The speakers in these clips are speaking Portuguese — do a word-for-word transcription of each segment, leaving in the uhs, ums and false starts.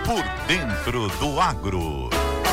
Por Dentro do Agro.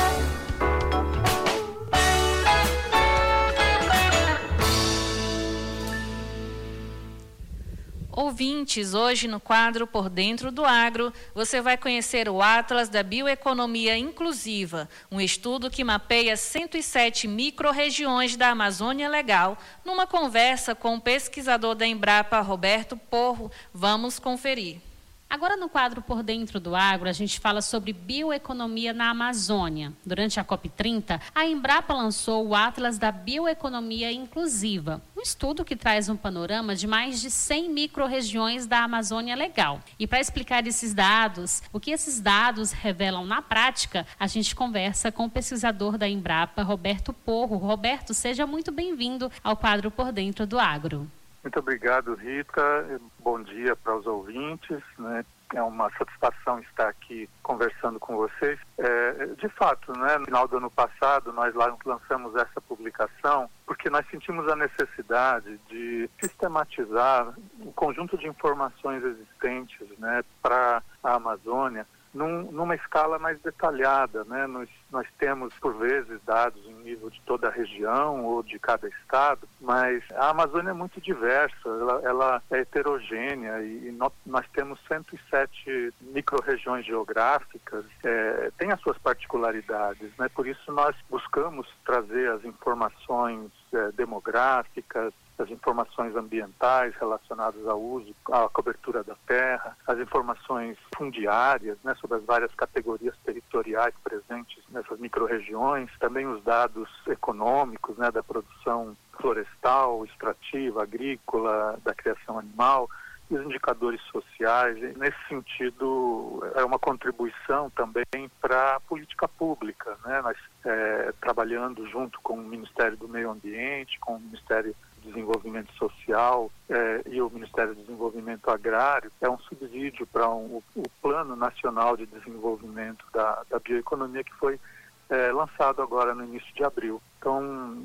Ouvintes, hoje no quadro Por Dentro do Agro, você vai conhecer o Atlas da Bioeconomia Inclusiva, um estudo que mapeia cento e sete micro-regiões da Amazônia Legal, numa conversa com o pesquisador da Embrapa, Roberto Porro. Vamos conferir. Agora no quadro Por Dentro do Agro, a gente fala sobre bioeconomia na Amazônia. Durante a COP trinta, a Embrapa lançou o Atlas da Bioeconomia Inclusiva, um estudo que traz um panorama de mais de cem micro-regiões da Amazônia Legal. E para explicar esses dados, o que esses dados revelam na prática, a gente conversa com o pesquisador da Embrapa, Roberto Porro. Roberto, seja muito bem-vindo ao quadro Por Dentro do Agro. Muito obrigado, Rita. Bom dia para os ouvintes, né? É uma satisfação estar aqui conversando com vocês. É, de fato, né, no final do ano passado, nós lançamos essa publicação porque nós sentimos a necessidade de sistematizar o conjunto de informações existentes, né, para a Amazônia, Num, numa escala mais detalhada, né? Nós, nós temos, por vezes, dados em nível de toda a região ou de cada estado, mas a Amazônia é muito diversa, ela, ela é heterogênea e, e nós, nós temos cento e sete micro-regiões geográficas, é, tem as suas particularidades, né? Por isso nós buscamos trazer as informações é, demográficas, as informações ambientais relacionadas ao uso, à cobertura da terra, as informações fundiárias, né, sobre as várias categorias territoriais presentes nessas micro-regiões, também os dados econômicos, né, da produção florestal, extrativa, agrícola, da criação animal, e os indicadores sociais. E, nesse sentido, é uma contribuição também para a política pública, né? Nós é, trabalhando junto com o Ministério do Meio Ambiente, com o Ministério do Desenvolvimento Social é, e o Ministério do Desenvolvimento Agrário, é um subsídio para um, o, o Plano Nacional de Desenvolvimento da, da Bioeconomia que foi é, lançado agora no início de abril. Então,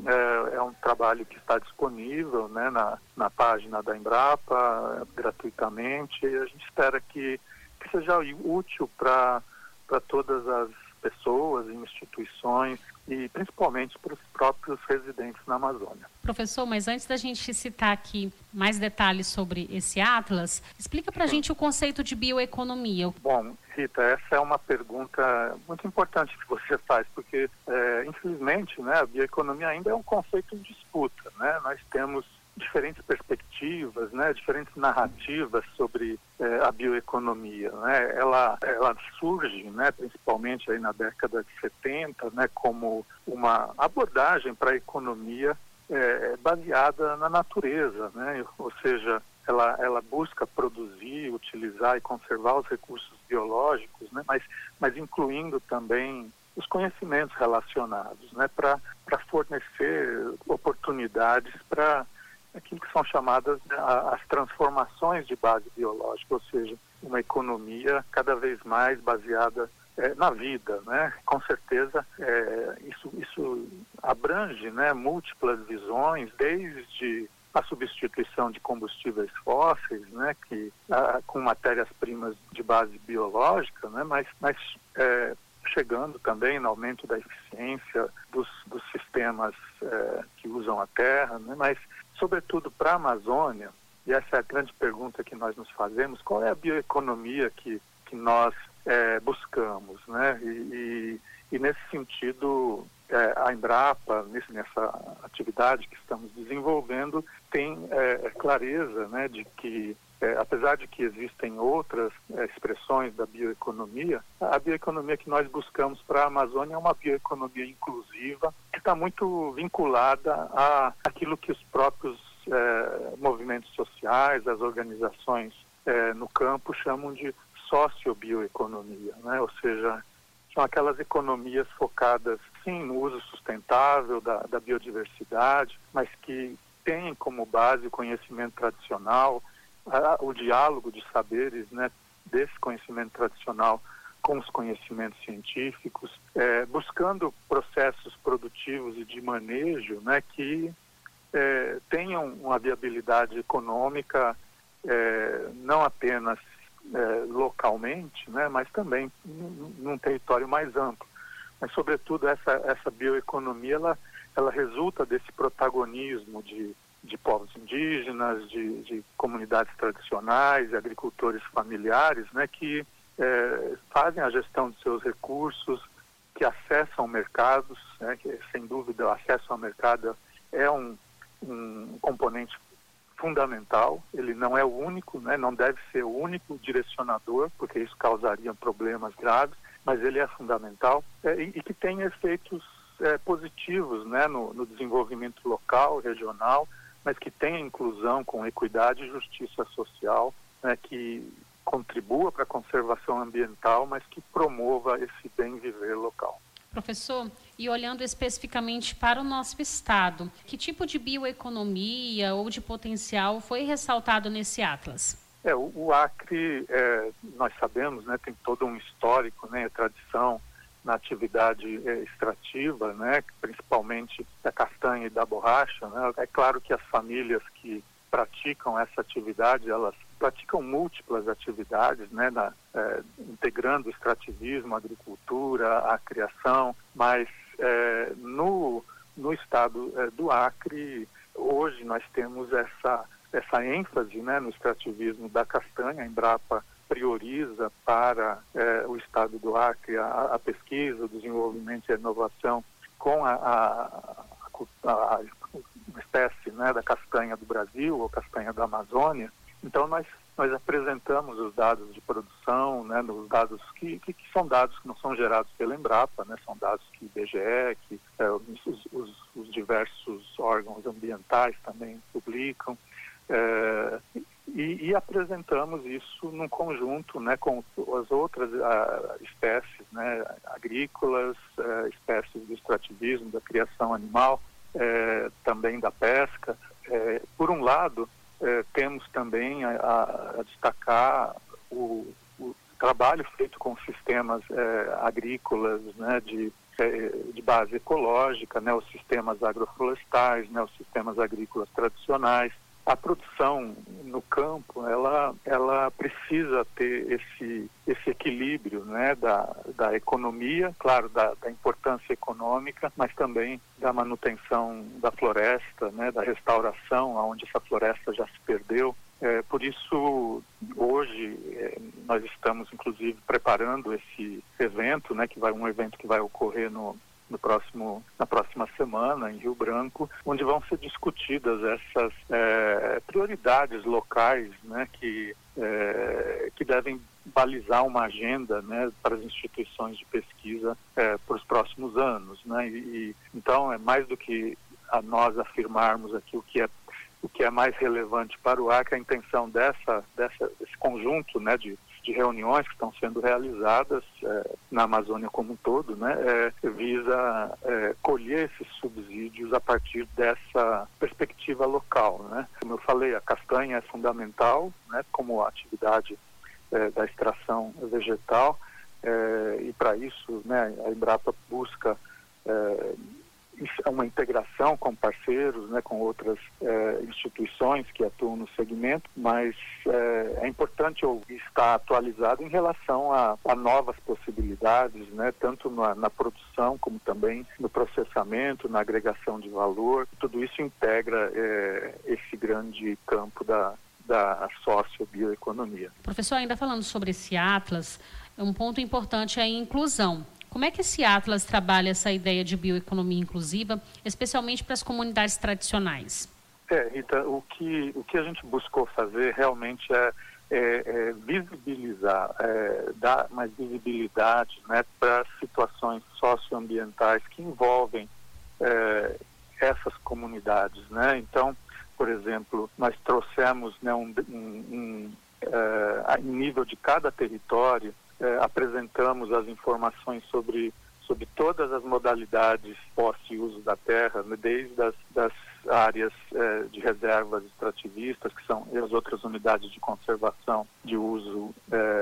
é, é um trabalho que está disponível, né, na, na página da Embrapa, gratuitamente, e a gente espera que, que seja útil para para todas as pessoas e instituições e principalmente para os próprios residentes na Amazônia. Professor, mas antes da gente citar aqui mais detalhes sobre esse Atlas, explica para a gente o conceito de bioeconomia. Bom, Rita, essa é uma pergunta muito importante que você faz, porque, é, infelizmente, né, a bioeconomia ainda é um conceito em disputa, né? Nós temos diferentes perspectivas, né, diferentes narrativas sobre eh, a bioeconomia, né? Ela, ela surge, né, principalmente aí na década de setenta, né, como uma abordagem para a economia eh, baseada na natureza, né? Ou seja, ela, ela busca produzir, utilizar e conservar os recursos biológicos, né, mas, mas incluindo também os conhecimentos relacionados, né, para para fornecer oportunidades para aquilo que são chamadas as transformações de base biológica, ou seja, uma economia cada vez mais baseada é, na vida, né? Com certeza é, isso, isso abrange, né, múltiplas visões, desde a substituição de combustíveis fósseis, né, que, a, com matérias-primas de base biológica, né, mas, mas é, chegando também no aumento da eficiência dos, dos sistemas é, que usam a terra, né, mas sobretudo para a Amazônia, e essa é a grande pergunta que nós nos fazemos, qual é a bioeconomia que, que nós é, buscamos, né? E, e, e nesse sentido, é, a Embrapa, nesse, nessa atividade que estamos desenvolvendo, tem é, clareza, né, de que, é, apesar de que existem outras é, expressões da bioeconomia, a bioeconomia que nós buscamos para a Amazônia é uma bioeconomia inclusiva, que está muito vinculada a aquilo que os próprios é, movimentos sociais, as organizações é, no campo chamam de sociobioeconomia, né? Ou seja, são aquelas economias focadas, sim, no uso sustentável da, da biodiversidade, mas que têm como base o conhecimento tradicional, a, o diálogo de saberes, né, desse conhecimento tradicional com os conhecimentos científicos, é, buscando processos produtivos e de manejo, né, que é, tenham uma viabilidade econômica, é, não apenas é, localmente, né, mas também num, num território mais amplo. Mas, sobretudo, essa, essa bioeconomia, ela, ela resulta desse protagonismo de, de povos indígenas, de, de comunidades tradicionais, agricultores familiares, né, que é, fazem a gestão de seus recursos, que acessam mercados, né, que, sem dúvida, o acesso ao mercado é um, um componente fundamental. Ele não é o único, né, não deve ser o único direcionador, porque isso causaria problemas graves, mas ele é fundamental é, e, e que tem efeitos é, positivos, né, no, no desenvolvimento local, regional, mas que tem inclusão com equidade e justiça social, né, que contribua para a conservação ambiental, mas que promova esse bem viver local. Professor, e olhando especificamente para o nosso estado, que tipo de bioeconomia ou de potencial foi ressaltado nesse Atlas? É, o, o Acre, é, nós sabemos, né, tem todo um histórico, né, tradição na atividade é, extrativa, né, principalmente da castanha e da borracha, né. É claro que as famílias que praticam essa atividade, elas praticam múltiplas atividades, né, na, é, integrando o extrativismo, a agricultura, a criação, mas é, no, no estado é, do Acre, hoje nós temos essa, essa ênfase, né, no extrativismo da castanha. A Embrapa prioriza para é, o estado do Acre a, a pesquisa, o desenvolvimento e a inovação com a, a, a, a espécie, né, da castanha do Brasil ou castanha da Amazônia. Então, nós, nós apresentamos os dados de produção, né, os dados que, que, que são dados que não são gerados pela Embrapa, né, são dados que o I B G E, que é, os, os, os diversos órgãos ambientais também publicam, é, e, e apresentamos isso num conjunto, né, com as outras a, espécies, né, agrícolas, a, espécies do extrativismo, da criação animal, é, também da pesca. É, por um lado, É, temos também a, a destacar o, o trabalho feito com sistemas é, agrícolas, né, de, é, de base ecológica, né, os sistemas agroflorestais, né, os sistemas agrícolas tradicionais. A produção no campo, ela, ela precisa ter esse, esse equilíbrio, né, da, da economia, claro, da, da importância econômica, mas também da manutenção da floresta, né, da restauração, onde essa floresta já se perdeu. É, por isso, hoje, é, nós estamos, inclusive, preparando esse evento, né, que vai, um evento que vai ocorrer no, no próximo, na próxima semana, em Rio Branco, onde vão ser discutidas essas é, prioridades locais, né, que, é, que devem balizar uma agenda, né, para as instituições de pesquisa é, para os próximos anos, né, e, e então é mais do que a nós afirmarmos aqui o que é o que é mais relevante para o Acre. A intenção dessa, dessa desse conjunto, né, de, de reuniões que estão sendo realizadas é, na Amazônia como um todo, né, é, visa é, colher esses subsídios a partir dessa perspectiva local, né. Como eu falei, a castanha é fundamental, né, como atividade É, da extração vegetal, é, e para isso, né, a Embrapa busca é, uma integração com parceiros, né, com outras é, instituições que atuam no segmento, mas é, é importante estar atualizado em relação a, a novas possibilidades, né, tanto na, na produção como também no processamento, na agregação de valor. Tudo isso integra é, esse grande campo da da sociobioeconomia. Professor, ainda falando sobre esse Atlas, um ponto importante é a inclusão. Como é que esse Atlas trabalha essa ideia de bioeconomia inclusiva, especialmente para as comunidades tradicionais? É, Rita, o que, o que a gente buscou fazer realmente é, é, é visibilizar, é, dar mais visibilidade, né, para situações socioambientais que envolvem é, essas comunidades, né? Então, por exemplo, nós trouxemos, né, um, um, um, uh, em nível de cada território, uh, apresentamos as informações sobre, sobre todas as modalidades posse e uso da terra, né, desde as das áreas uh, de reservas extrativistas, que são as outras unidades de conservação de uso uh, sustentável,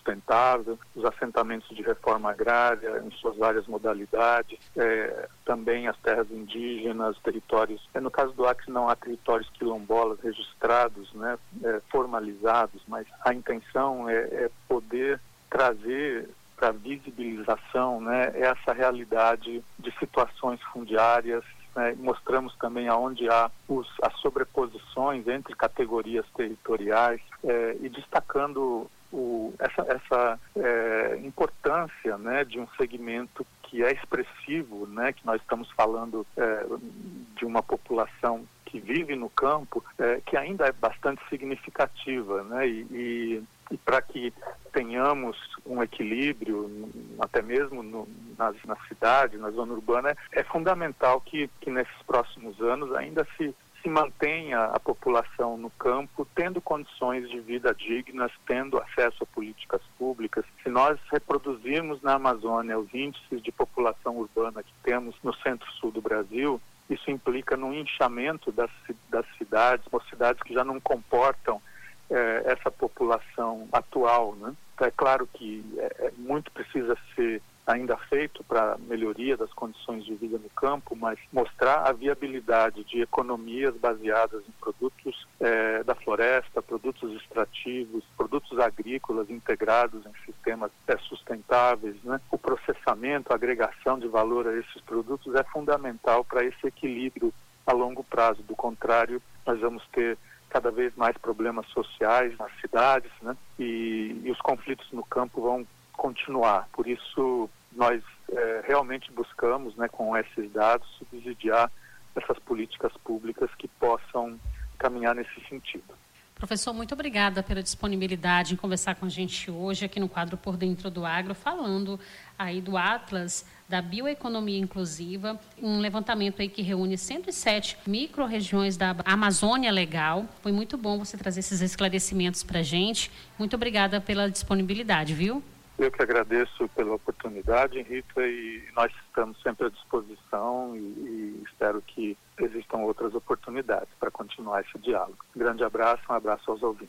sustentável, os assentamentos de reforma agrária em suas várias modalidades, é, também as terras indígenas, territórios, é, no caso do Acre não há territórios quilombolas registrados, né, é, formalizados, mas a intenção é, é poder trazer para visibilização, né, essa realidade de situações fundiárias. Né, mostramos também aonde há os, as sobreposições entre categorias territoriais é, e destacando o, essa, essa é, importância, né, de um segmento que é expressivo, né, que nós estamos falando é, de uma população que vive no campo, é, que ainda é bastante significativa, né, e, e, e para que tenhamos um equilíbrio, até mesmo no, nas, na cidade, na zona urbana, é, é fundamental que, que nesses próximos anos ainda se, se mantenha a população no campo, tendo condições de vida dignas, tendo acesso a políticas públicas. Se nós reproduzirmos na Amazônia os índices de população urbana que temos no centro-sul do Brasil, isso implica no inchamento das, das cidades, ou cidades que já não comportam eh, essa população atual, né? Então, é claro que é, muito precisa ser ainda feito para melhoria das condições de vida no campo, mas mostrar a viabilidade de economias baseadas em produtos eh, da floresta, produtos extrativos, produtos agrícolas integrados em sistemas eh, sustentáveis, né? O processamento, a agregação de valor a esses produtos é fundamental para esse equilíbrio a longo prazo. Do contrário, nós vamos ter cada vez mais problemas sociais nas cidades, né? E, e os conflitos no campo vão continuar. Por isso, nós é, realmente buscamos, né, com esses dados, subsidiar essas políticas públicas que possam caminhar nesse sentido. Professor, muito obrigada pela disponibilidade em conversar com a gente hoje aqui no quadro Por Dentro do Agro, falando aí do Atlas da Bioeconomia Inclusiva, um levantamento aí que reúne cento e sete micro-regiões da Amazônia Legal. Foi muito bom você trazer esses esclarecimentos para a gente. Muito obrigada pela disponibilidade, viu? Eu que agradeço pela oportunidade, Rita, e nós estamos sempre à disposição e, e espero que existam outras oportunidades para continuar esse diálogo. Um grande abraço, um abraço aos ouvintes.